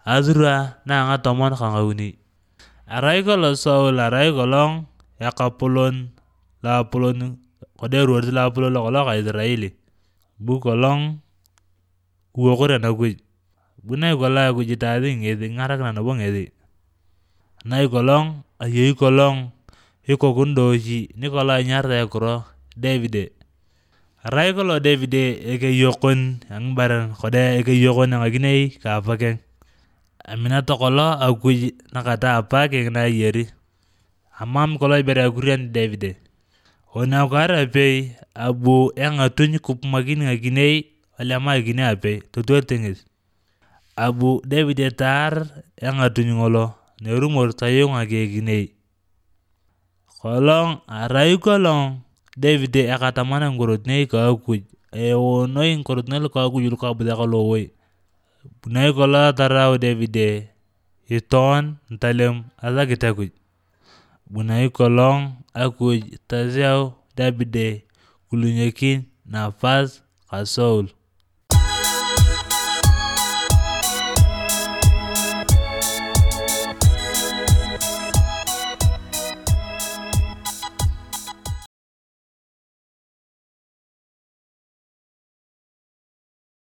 azura na nga tomon kangauni. Arai kolo Saul arai kolong yakapulon la pulon kode ruor la pulon lo ka Israeli. Bu kolong uokore na kuj. Bunai kola kuj itadhi ngezi ngarak na nabo ngezi. Nai kolong ayei kolong iko kundoshi ni kola nyarta ekro Davide. Arai kolo Davide eke yokon yang baran kode eke yokon yang aginei ka apakeng. Amina tokolo akuj nakata apakeng na yeri. Amam kolo ibere akurian Davide. Ona ukara pei abu yang atuny kupmakin ngaginei alama aginei apei tutur tingis. Abu Davide tar yang atuny ngolo nerumor tayo ngaginei. Kolong arai kolong Davide akatamana ngorot nei ka akuj. Noi ngorot nei ka akuj ka budaka lowoi. Bunai kola tarau Davide iton ntalem azakita kuj. Bunai kolong akuj taziau Davide kulunyekin nafas ka Saul.